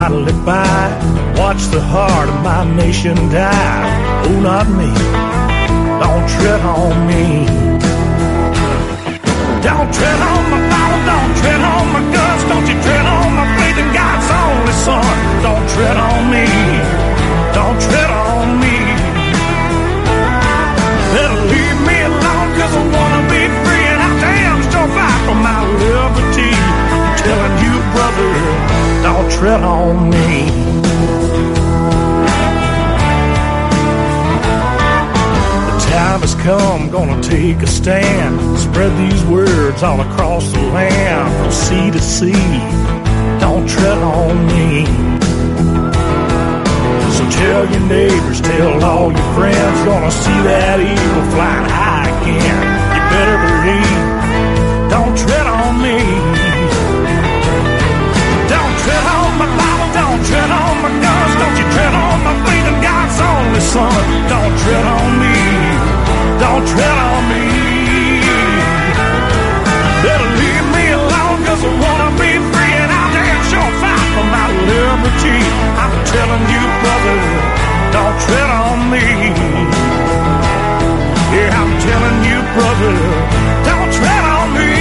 Live by, watch the heart of my nation die. Oh, not me. Don't tread on me. Don't tread on my Bible, don't tread on my guns. Don't you tread on my faith in God's only Son. Don't tread on me. Don't tread on me. Better leave me alone, cause I wanna be free, and I damn sure fight for my liberty. I'm telling you, brother, don't tread on me. The time has come, gonna take a stand. Spread these words all across the land, from sea to sea. Don't tread on me. So tell your neighbors, tell all your friends, gonna see that eagle flying high again. You better believe, don't tread on me. Don't tread on my Bible, don't tread on my guns. Don't you tread on my faith in God's only Son. Don't tread on me, don't tread on me. Better leave me alone, cause I wanna be free, and I'll damn sure fight for my liberty. I'm telling you, brother, don't tread on me. Yeah, I'm telling you, brother, don't tread on me.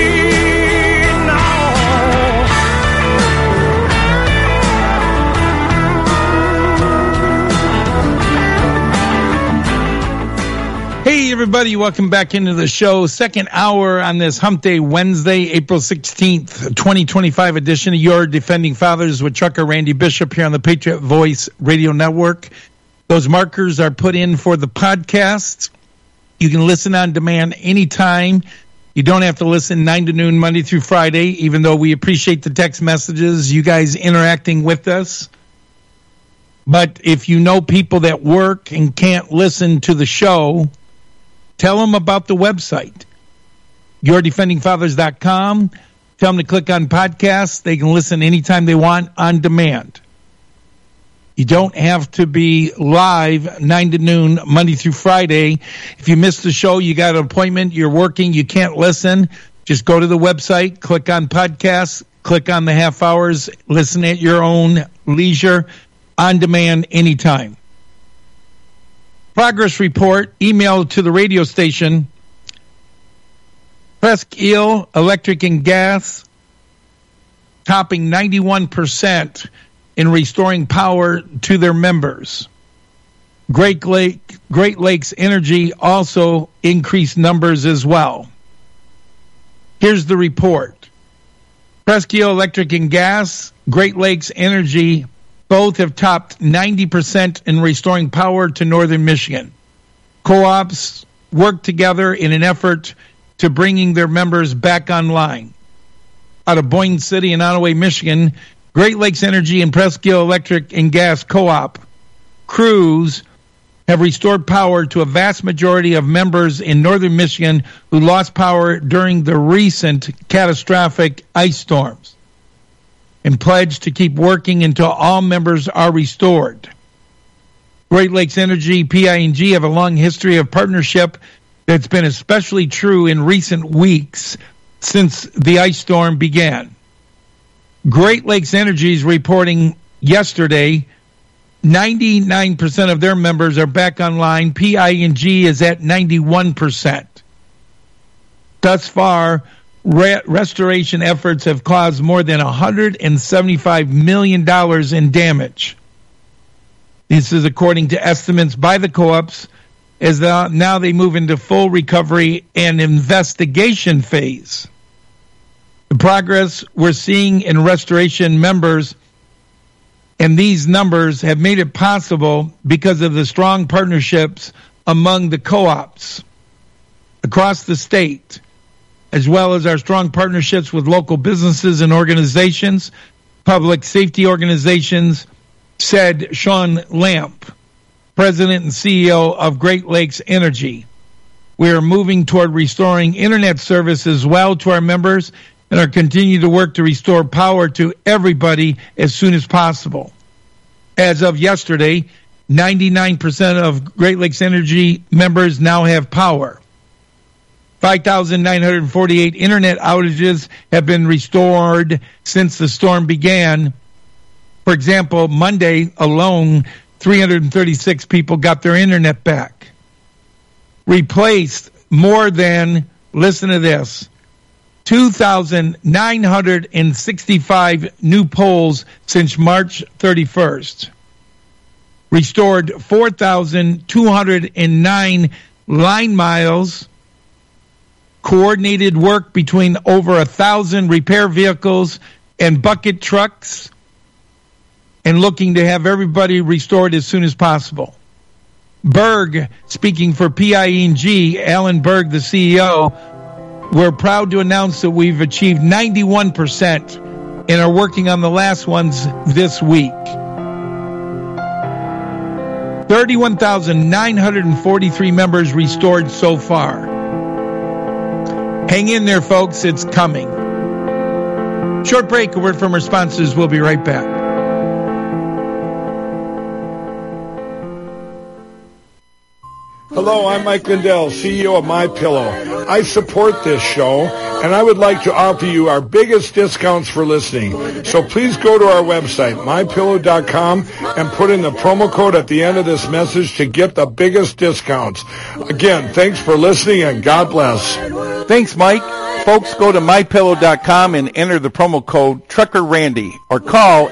Hey, everybody, welcome back into the show. Second hour on this Hump Day Wednesday, April 16th, 2025 edition of Your Defending Fathers with Trucker Randy Bishop here on the Patriot Voice Radio Network. Those markers are put in for the podcast. You can listen on demand anytime. You don't have to listen 9 to noon Monday through Friday, even though we appreciate the text messages, you guys interacting with us. But if you know people that work and can't listen to the show, tell them about the website, yourdefendingfathers.com. Tell them to click on podcasts. They can listen anytime they want on demand. You don't have to be live 9 to noon, Monday through Friday. If you missed the show, you got an appointment, you're working, you can't listen, just go to the website, click on podcasts, click on the half hours, listen at your own leisure, on demand, anytime. Progress report, email to the radio station. Presque Isle Electric and Gas, topping 91% in restoring power to their members. Great Lakes Energy also increased numbers as well. Here's the report. Presque Isle Electric and Gas, Great Lakes Energy, both have topped 90% in restoring power to northern Michigan. Co-ops work together in an effort to bringing their members back online. Out of Boyne City and Onaway, Michigan, Great Lakes Energy and Presque Isle Electric and Gas Co-op crews have restored power to a vast majority of members in northern Michigan who lost power during the recent catastrophic ice storms, and pledge to keep working until all members are restored. Great Lakes Energy, PI&G, have a long history of partnership that's been especially true in recent weeks since the ice storm began. Great Lakes Energy is reporting yesterday 99% of their members are back online. PI&G is at 91%. Thus far, restoration efforts have caused more than $175 million in damage. This is according to estimates by the co-ops, as now they move into full recovery and investigation phase. The progress we're seeing in restoration members and these numbers have made it possible because of the strong partnerships among the co-ops across the state, as well as our strong partnerships with local businesses and organizations, public safety organizations, said Sean Lamp, President and CEO of Great Lakes Energy. We are moving toward restoring internet service as well to our members and are continuing to work to restore power to everybody as soon as possible. As of yesterday, 99% of Great Lakes Energy members now have power. 5,948 internet outages have been restored since the storm began, For example, Monday alone, 336 people got their internet back. Replaced more than, listen to this, 2,965 new poles since March 31st. Restored 4,209 line miles. Coordinated work between over 1,000 repair vehicles and bucket trucks, and looking to have everybody restored as soon as possible. Berg, speaking for PIE&G, Alan Berg, the CEO, we're proud to announce that we've achieved 91% and are working on the last ones this week. 31,943 members restored so far. Hang in there, folks. It's coming. Short break, a word from our sponsors. We'll be right back. Hello, I'm Mike Lindell, CEO of MyPillow. I support this show, and I would like to offer you our biggest discounts for listening. So please go to our website, MyPillow.com, and put in the promo code at the end of this message to get the biggest discounts. Again, thanks for listening, and God bless. Thanks, Mike. Folks, go to MyPillow.com and enter the promo code TruckerRandy or call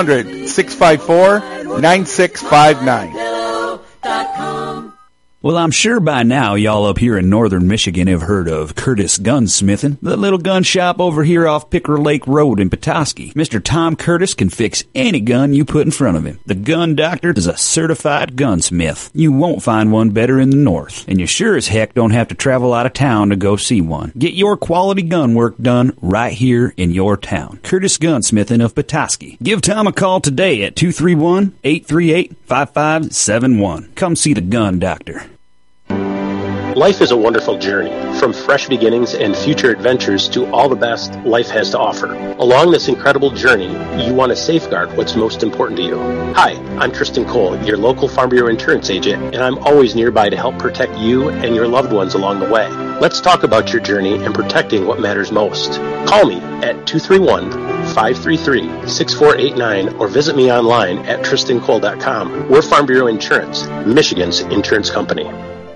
800-654-9659. Well, I'm sure by now y'all up here in northern Michigan have heard of Curtis Gunsmithing, the little gun shop over here off Picker Lake Road in Petoskey. Mr. Tom Curtis can fix any gun you put in front of him. The Gun Doctor is a certified gunsmith. You won't find one better in the north, and you sure as heck don't have to travel out of town to go see one. Get your quality gun work done right here in your town. Curtis Gunsmithing of Petoskey. Give Tom a call today at 231-838-5571. Come see the Gun Doctor. Life is a wonderful journey, from fresh beginnings and future adventures to all the best life has to offer. Along this incredible journey, you want to safeguard what's most important to you. Hi, I'm Tristan Cole, your local Farm Bureau insurance agent, and I'm always nearby to help protect you and your loved ones along the way. Let's talk about your journey and protecting what matters most. Call me at 231-533-6489 or visit me online at tristancole.com. We're Farm Bureau Insurance, Michigan's insurance company.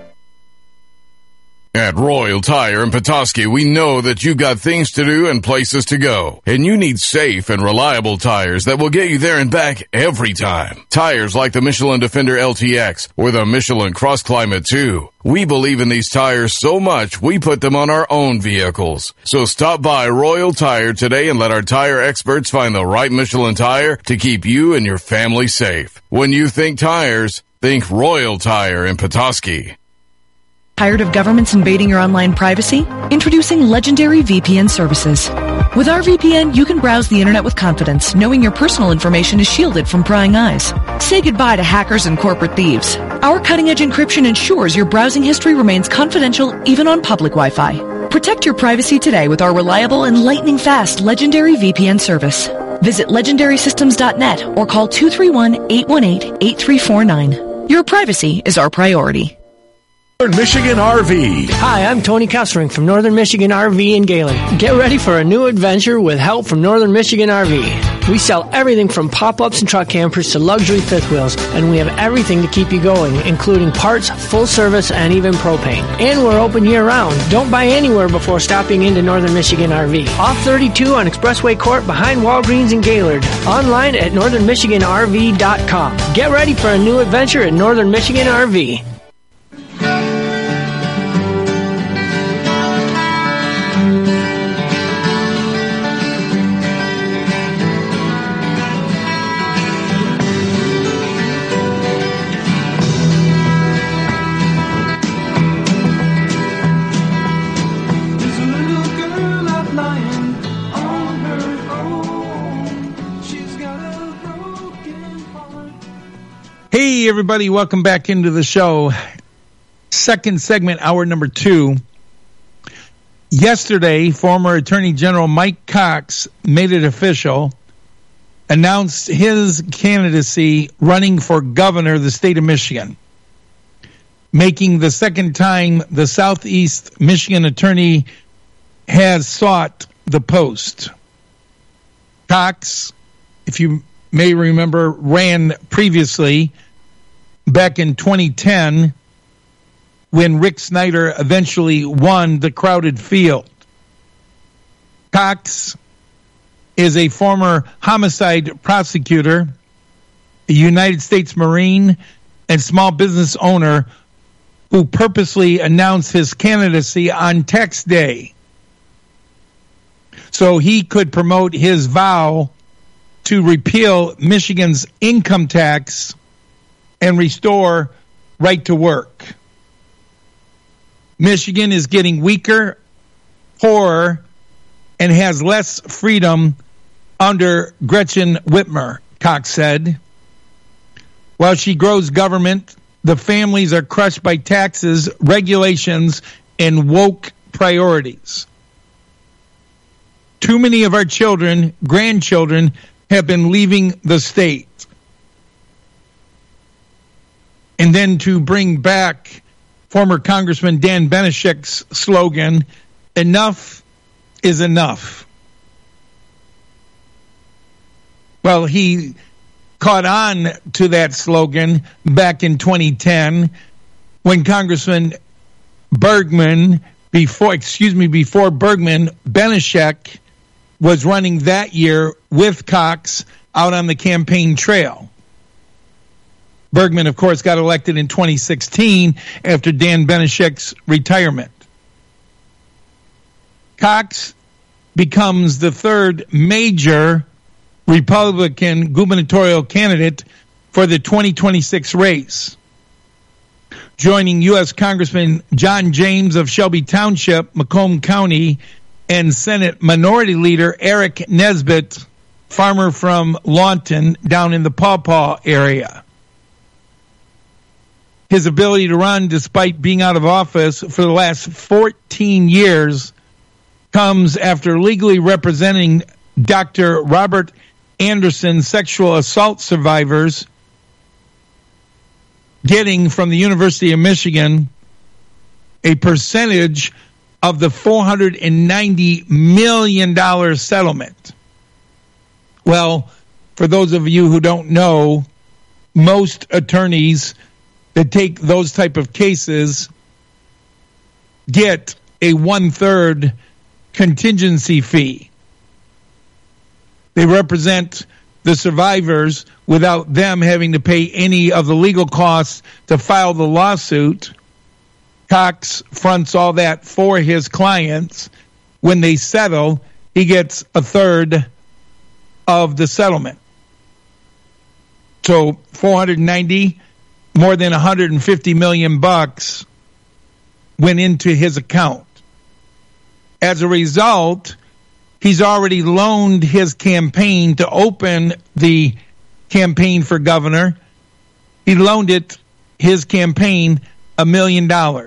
At Royal Tire in Petoskey, we know that you got things to do and places to go, and you need safe and reliable tires that will get you there and back every time. Tires like the Michelin Defender LTX or the Michelin Cross Climate 2. We believe in these tires so much, we put them on our own vehicles. So stop by Royal Tire today and let our tire experts find the right Michelin tire to keep you and your family safe. When you think tires, think Royal Tire in Petoskey. Tired of governments invading your online privacy? Introducing Legendary VPN services. With our VPN, you can browse the internet with confidence, knowing your personal information is shielded from prying eyes. Say goodbye to hackers and corporate thieves. Our cutting-edge encryption ensures your browsing history remains confidential even on public Wi-Fi. Protect your privacy today with our reliable and lightning-fast Legendary VPN service. Visit legendarysystems.net or call 231-818-8349. Your privacy is our priority. Northern Michigan RV. Hi, I'm Tony Kessering from Northern Michigan RV in Gaylord. Get ready for a new adventure with help from Northern Michigan RV. We sell everything from pop-ups and truck campers to luxury fifth wheels, and we have everything to keep you going, including parts, full service, and even propane. And we're open year-round. Don't buy anywhere before stopping into Northern Michigan RV. Off 32 on Expressway Court behind Walgreens in Gaylord. Online at northernmichiganrv.com. Get ready for a new adventure at Northern Michigan RV. Hey, everybody, welcome back into the show. Second segment, hour number 2. Yesterday, former Attorney General Mike Cox made it official, announced his candidacy running for governor of the state of Michigan, making the second time the Southeast Michigan attorney has sought the post. Cox, if you may remember, ran previously back in 2010 when Rick Snyder eventually won the crowded field. Cox is a former homicide prosecutor, a United States Marine, and small business owner who purposely announced his candidacy on tax day so he could promote his vow to repeal Michigan's income tax and restore right to work. Michigan is getting weaker, poorer, and has less freedom under Gretchen Whitmer, Cox said. While she grows government, the families are crushed by taxes, regulations, and woke priorities. Too many of our children, grandchildren, have been leaving the state. And then to bring back former Congressman Dan Benishek's slogan, enough is enough. Well, he caught on to that slogan back in 2010 when Congressman Bergman, before Bergman, Benishek was running that year with Cox out on the campaign trail. Bergman, of course, got elected in 2016 after Dan Benishek's retirement. Cox becomes the third major Republican gubernatorial candidate for the 2026 race, joining U.S. Congressman John James of Shelby Township, Macomb County, and Senate Minority Leader Eric Nesbitt, farmer from Lawton, down in the Paw Paw area. His ability to run, despite being out of office for the last 14 years, comes after legally representing Dr. Robert Anderson sexual assault survivors, getting from the University of Michigan a percentage of the $490 million settlement. Well, for those of you who don't know, most attorneys that take those type of cases get a 1/3 contingency fee. They represent the survivors without them having to pay any of the legal costs to file the lawsuit. Cox fronts all that for his clients. When they settle, he gets 1/3 of the settlement. So 490, more than $150 million went into his account. As a result, he's already loaned his campaign to open the campaign for governor. He loaned his campaign $1 million.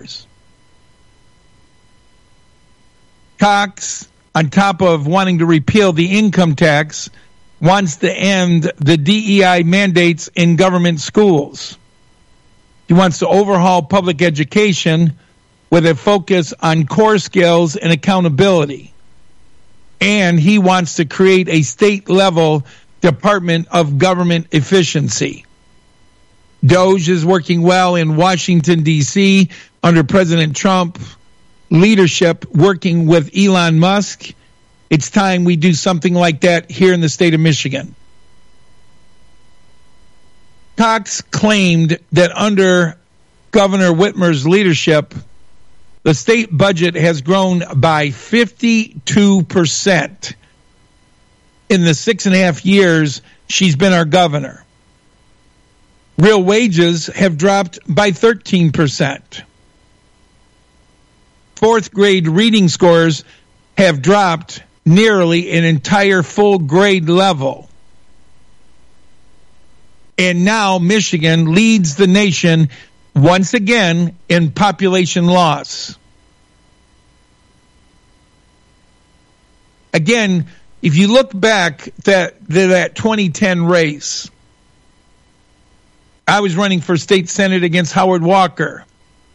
Cox, on top of wanting to repeal the income tax, wants to end the DEI mandates in government schools. He wants to overhaul public education with a focus on core skills and accountability. And he wants to create a state-level Department of Government Efficiency. DOGE is working well in Washington, D.C. under President Trump leadership, working with Elon Musk. It's time we do something like that here in the state of Michigan. Cox claimed that under Governor Whitmer's leadership, the state budget has grown by 52% in the 6.5 years she's been our governor. Real wages have dropped by 13%. Fourth grade reading scores have dropped nearly an entire full grade level. And now Michigan leads the nation once again in population loss. Again, if you look back that 2010 race, I was running for state senate against Howard Walker,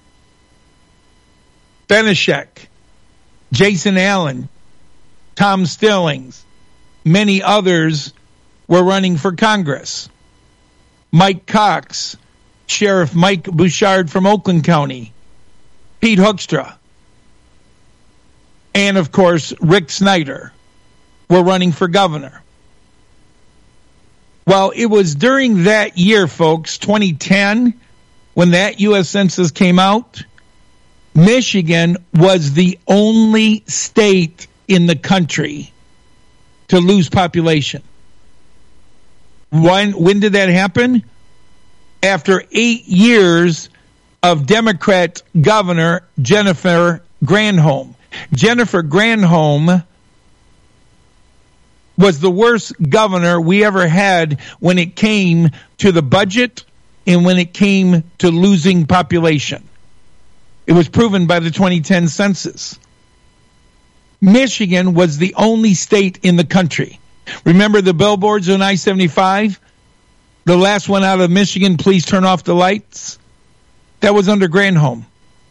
Benishek, Jason Allen, Tom Stillings, many others were running for Congress. Mike Cox, Sheriff Mike Bouchard from Oakland County, Pete Hoekstra, and, of course, Rick Snyder were running for governor. Well, it was during that year, folks, 2010, when that U.S. Census came out, Michigan was the only state in the country to lose population. When did that happen? After 8 years of Democrat Governor Jennifer Granholm. Jennifer Granholm was the worst governor we ever had when it came to the budget and when it came to losing population. It was proven by the 2010 census. Michigan was the only state in the country. Remember the billboards on I-75? The last one out of Michigan, please turn off the lights. That was under Granholm.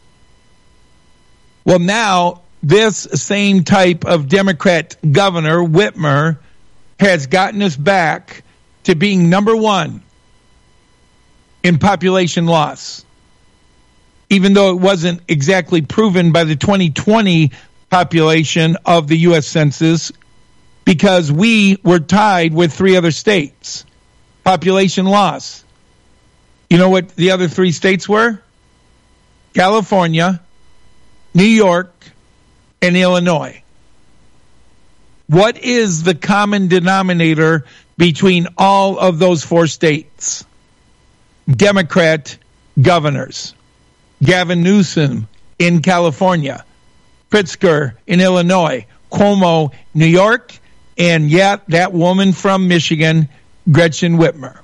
Well, now this same type of Democrat governor, Whitmer, has gotten us back to being number one in population loss, even though it wasn't exactly proven by the 2020 population of the U.S. Census, because we were tied with 3 other states. Population loss. You know what the other 3 states were? California, New York, and Illinois. What is the common denominator between all of those 4 states? Democrat governors. Gavin Newsom in California, Pritzker in Illinois, Cuomo, New York, and yet that woman from Michigan, Gretchen Whitmer.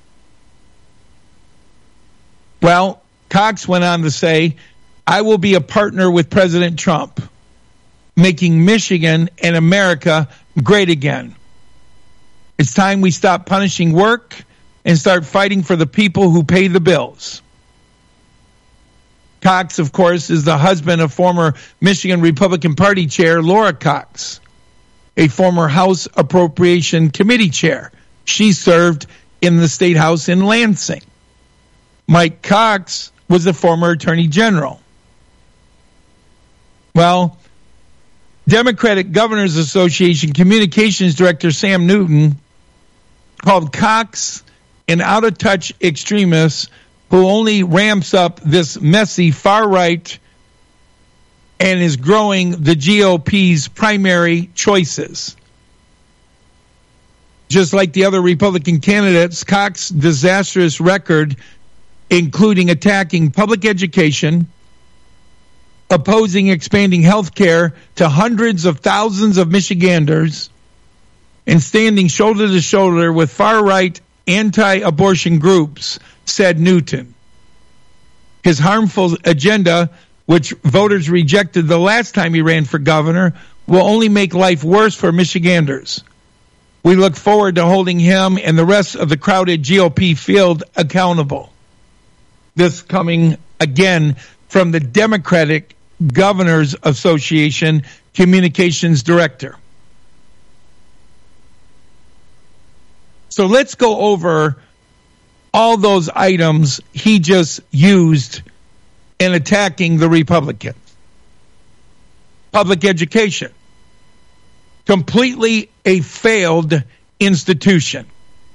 Well, Cox went on to say, I will be a partner with President Trump, making Michigan and America great again. It's time we stop punishing work and start fighting for the people who pay the bills. Cox, of course, is the husband of former Michigan Republican Party Chair Laura Cox, a former House Appropriation Committee Chair. She served in the State House in Lansing. Mike Cox was a former Attorney General. Well, Democratic Governors Association Communications Director Sam Newton called Cox an out-of-touch extremist who only ramps up this messy far-right and is growing the GOP's primary choices. Just like the other Republican candidates, Cox's disastrous record, including attacking public education, opposing expanding health care to hundreds of thousands of Michiganders, and standing shoulder to shoulder with far-right anti-abortion groups, said Newton. His harmful agenda, which voters rejected the last time he ran for governor, will only make life worse for Michiganders. We look forward to holding him and the rest of the crowded GOP field accountable. This coming again from the Democratic Governors Association Communications Director. So let's go over all those items he just used in attacking the Republicans. Public education. Completely a failed institution.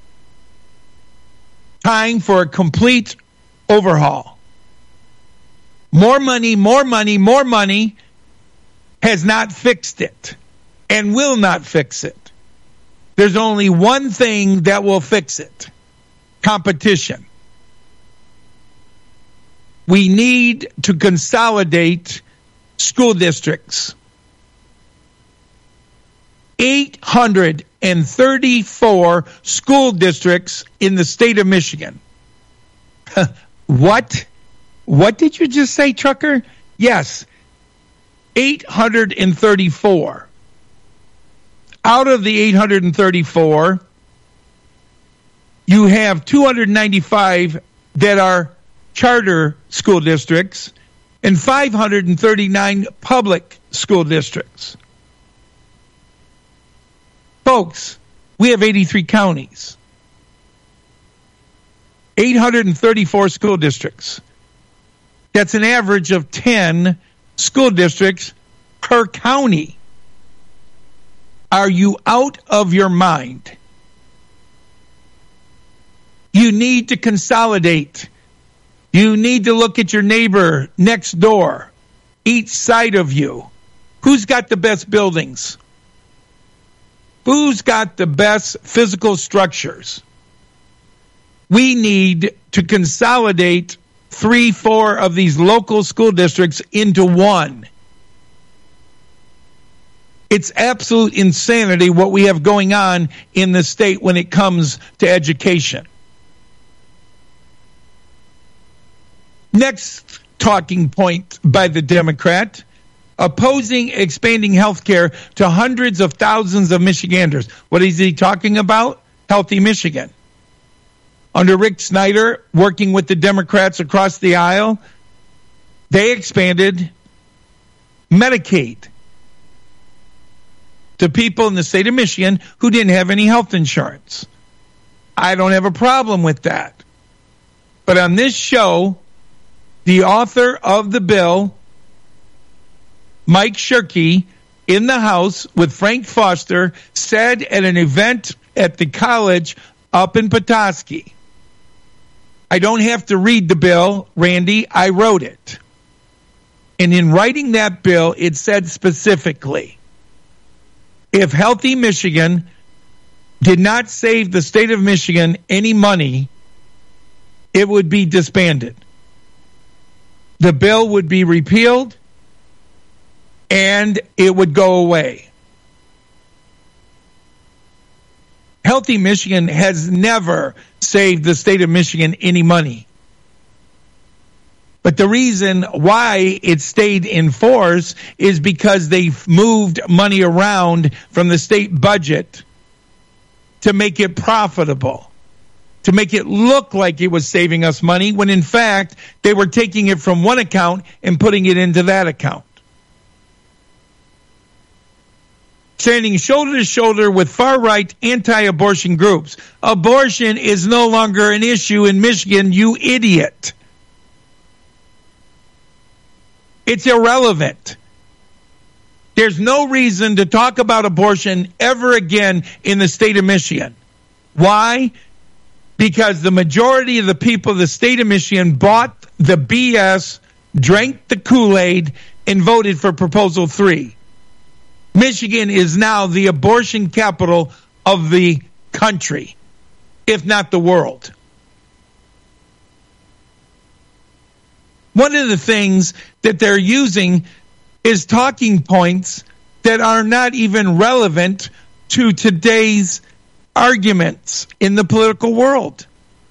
Time for a complete overhaul. More money, more money, more money has not fixed it and will not fix it. There's only one thing that will fix it: competition. We need to consolidate school districts. 834 school districts in the state of Michigan. What? What did you just say, Trucker? Yes, 834. Out of the 834, you have 295 that are charter school districts and 539 public school districts. Folks, We have 83 counties, 834 school districts. That's an average of 10 school districts per county. Are you out of your mind? You need to consolidate. You need to look at your neighbor next door, each side of you. Who's got the best buildings? Who's got the best physical structures? We need to consolidate 3-4 of these local school districts into one. It's absolute insanity what we have going on in the state when it comes to education. Next talking point by the Democrat, opposing expanding health care to hundreds of thousands of Michiganders. What is he talking about? Healthy Michigan. Under Rick Snyder, working with the Democrats across the aisle, they expanded Medicaid to people in the state of Michigan who didn't have any health insurance. I don't have a problem with that. But on this show, the author of the bill, Mike Shirkey, in the House with Frank Foster, said at an event at the college up in Petoskey, I don't have to read the bill, Randy, I wrote it. And in writing that bill, it said specifically, if Healthy Michigan did not save the state of Michigan any money, it would be disbanded. The bill would be repealed, and it would go away. Healthy Michigan has never saved the state of Michigan any money. But the reason why it stayed in force is because they moved money around from the state budget to make it profitable, to make it look like it was saving us money, when in fact they were taking it from one account and putting it into that account. Standing shoulder to shoulder with far-right anti-abortion groups. Abortion is no longer an issue in Michigan, you idiot. It's irrelevant. There's no reason to talk about abortion ever again in the state of Michigan. Why? Because the majority of the people of the state of Michigan bought the BS, drank the Kool-Aid, and voted for Proposal 3. Michigan is now the abortion capital of the country, if not the world. One of the things that they're using is talking points that are not even relevant to today's arguments in the political world.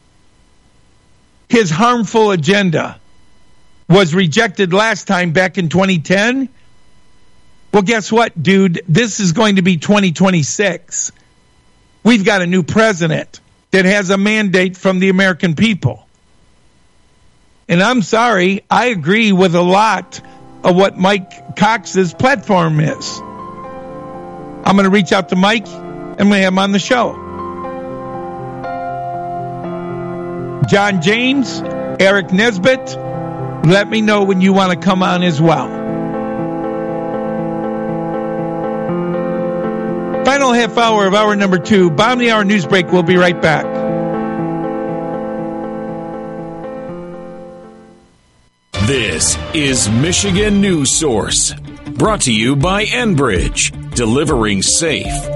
His harmful agenda was rejected last time back in 2010. Well, guess what, dude? This is going to be 2026. We've got a new president that has a mandate from the American people. And I'm sorry, I agree with a lot of what Mike Cox's platform is. I'm going to reach out to Mike and I'm going to have him on the show. John James, Eric Nesbitt, let me know when you want to come on as well. Final half hour of hour number 2. Bottom of the hour news break. We'll be right back. This is Michigan News Source, brought to you by Enbridge, delivering safe,